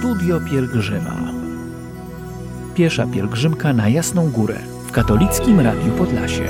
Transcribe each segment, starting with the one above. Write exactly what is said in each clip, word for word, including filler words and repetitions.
Studio Pielgrzyma. Piesza pielgrzymka na Jasną Górę w Katolickim Radiu Podlasie.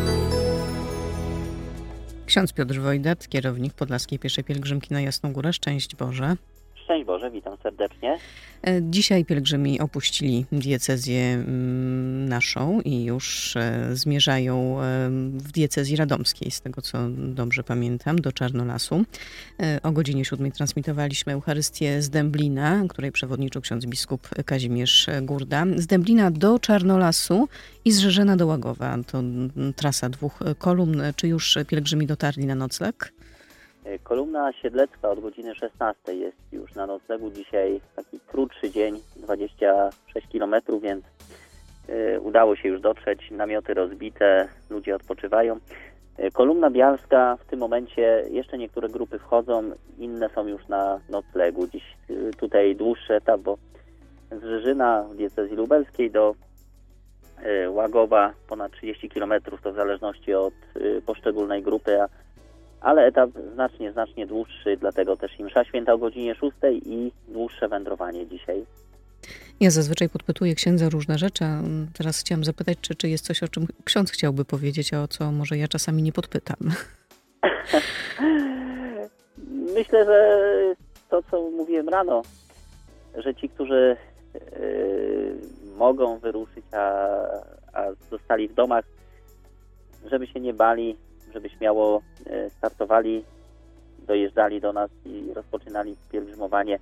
Ksiądz Piotr Wojdat, kierownik Podlaskiej Pieszej Pielgrzymki na Jasną Górę. Szczęść Boże. Szczęść Boże, witam serdecznie. Dzisiaj pielgrzymi opuścili diecezję naszą i już zmierzają w diecezji radomskiej, z tego co dobrze pamiętam, do Czarnolasu. O godzinie siódmej transmitowaliśmy Eucharystię z Dęblina, której przewodniczył ksiądz biskup Kazimierz Gurda. Z Dęblina do Czarnolasu i z Rzeżena do Łagowa. To trasa dwóch kolumn. Czy już pielgrzymi dotarli na nocleg? Kolumna siedlecka od godziny szesnastej jest już na noclegu. Dzisiaj taki krótszy dzień, dwadzieścia sześć kilometrów, więc y, udało się już dotrzeć. Namioty rozbite, ludzie odpoczywają. Y, Kolumna bialska w tym momencie, jeszcze niektóre grupy wchodzą, inne są już na noclegu. Dziś y, tutaj dłuższy etap, bo z Rzeżyna w diecezji lubelskiej do y, Łagowa ponad trzydzieści kilometrów, to w zależności od y, poszczególnej grupy, a ale etap znacznie, znacznie dłuższy, dlatego też i msza święta o godzinie szóstej i dłuższe wędrowanie dzisiaj. Ja zazwyczaj podpytuję księdza różne rzeczy, a teraz chciałam zapytać, czy, czy jest coś, o czym ksiądz chciałby powiedzieć, a o co może ja czasami nie podpytam. Myślę, że to, co mówiłem rano, że ci, którzy yy, mogą wyruszyć, a, a zostali w domach, żeby się nie bali, żeby śmiało startowali, dojeżdżali do nas i rozpoczynali pielgrzymowanie.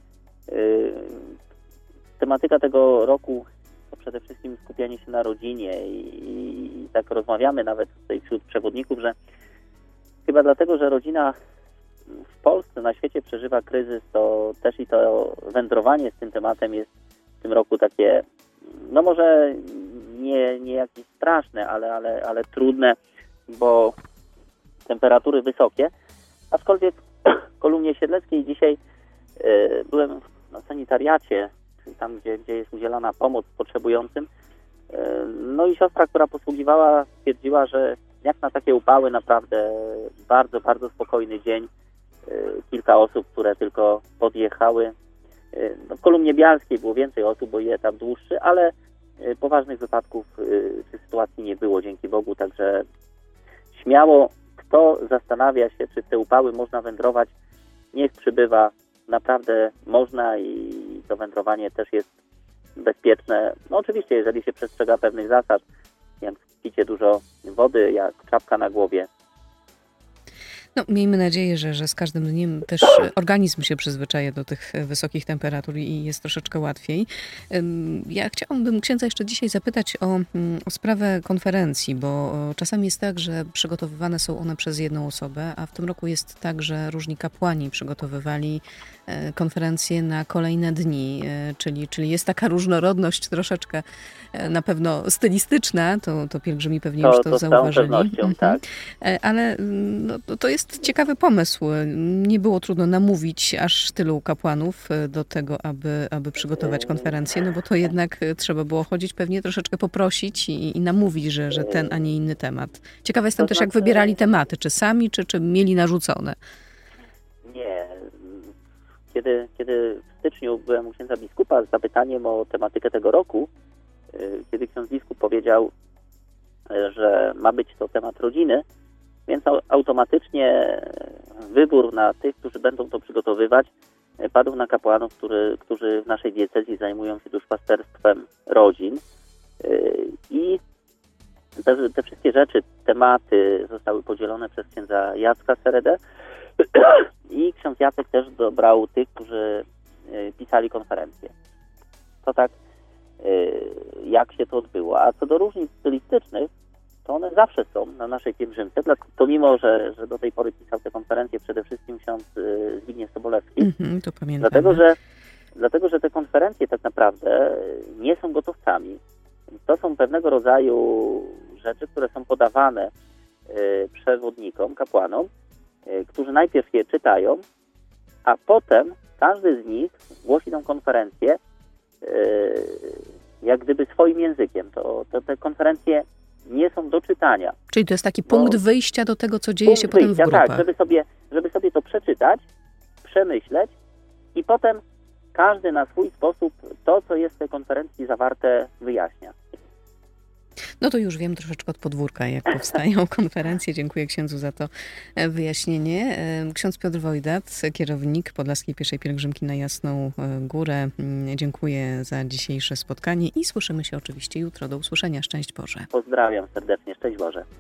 Tematyka tego roku to przede wszystkim skupianie się na rodzinie i, i tak rozmawiamy nawet tutaj wśród przewodników, że chyba dlatego, że rodzina w Polsce, na świecie przeżywa kryzys, to też i to wędrowanie z tym tematem jest w tym roku takie, no może nie, nie jakieś straszne, ale, ale, ale trudne, bo temperatury wysokie, aczkolwiek w kolumnie siedleckiej dzisiaj y, byłem na sanitariacie, czyli tam, gdzie, gdzie jest udzielana pomoc potrzebującym. Y, no i siostra, która posługiwała, stwierdziła, że jak na takie upały naprawdę bardzo, bardzo spokojny dzień. Y, kilka osób, które tylko podjechały. Y, no w kolumnie bialskiej było więcej osób, bo i etap dłuższy, ale y, poważnych wypadków y, czy sytuacji nie było, dzięki Bogu, także śmiało, kto zastanawia się, czy w te upały można wędrować, niech przybywa. Naprawdę można i to wędrowanie też jest bezpieczne. No oczywiście, jeżeli się przestrzega pewnych zasad, jak picie dużo wody, jak czapka na głowie. No, miejmy nadzieję, że, że z każdym dniem też organizm się przyzwyczaja do tych wysokich temperatur i jest troszeczkę łatwiej. Ja chciałabym księdza jeszcze dzisiaj zapytać o, o sprawę konferencji, bo czasami jest tak, że przygotowywane są one przez jedną osobę, a w tym roku jest tak, że różni kapłani przygotowywali konferencje na kolejne dni, czyli, czyli jest taka różnorodność troszeczkę na pewno stylistyczna, to, to pielgrzymi pewnie to, już to, to zauważyli. Z pewnością, mhm. Tak. Ale no, to jest ciekawy pomysł. Nie było trudno namówić aż tylu kapłanów do tego, aby, aby przygotować konferencję, no bo to jednak trzeba było chodzić, pewnie troszeczkę poprosić i, i namówić, że, że ten, a nie inny temat. Ciekawa jestem to też, znaczy... jak wybierali tematy, czy sami, czy, czy mieli narzucone. Nie. Kiedy, kiedy w styczniu byłem u księdza biskupa z zapytaniem o tematykę tego roku, kiedy ksiądz biskup powiedział, że ma być to temat rodziny, więc automatycznie wybór na tych, którzy będą to przygotowywać, padł na kapłanów, który, którzy w naszej diecezji zajmują się duszpasterstwem rodzin. I te, te wszystkie rzeczy, tematy zostały podzielone przez księdza Jacka Seredę i ksiądz Jacek też dobrał tych, którzy pisali konferencję. To tak, jak się to odbyło. A co do różnic stylistycznych, to one zawsze są na naszej pielgrzymce, pomimo, że, że do tej pory pisał te konferencje przede wszystkim ksiądz Zbigniew Sobolewski. Mm-hmm, to pamiętam. Dlatego, że, dlatego, że te konferencje tak naprawdę nie są gotowcami. To są pewnego rodzaju rzeczy, które są podawane y, przewodnikom, kapłanom, y, którzy najpierw je czytają, a potem każdy z nich głosi tę konferencję y, jak gdyby swoim językiem. To, to te konferencje nie są do czytania. Czyli to jest taki punkt no, wyjścia do tego, co dzieje się potem wyjścia, w grupach. Tak, żeby sobie, żeby sobie to przeczytać, przemyśleć i potem każdy na swój sposób to, co jest w tej konferencji zawarte, wyjaśnia. No to już wiem troszeczkę od podwórka, jak powstają konferencje. Dziękuję księdzu za to wyjaśnienie. Ksiądz Piotr Wojdat, kierownik Podlaskiej Pieszej Pielgrzymki na Jasną Górę. Dziękuję za dzisiejsze spotkanie i słyszymy się oczywiście jutro. Do usłyszenia. Szczęść Boże. Pozdrawiam serdecznie. Szczęść Boże.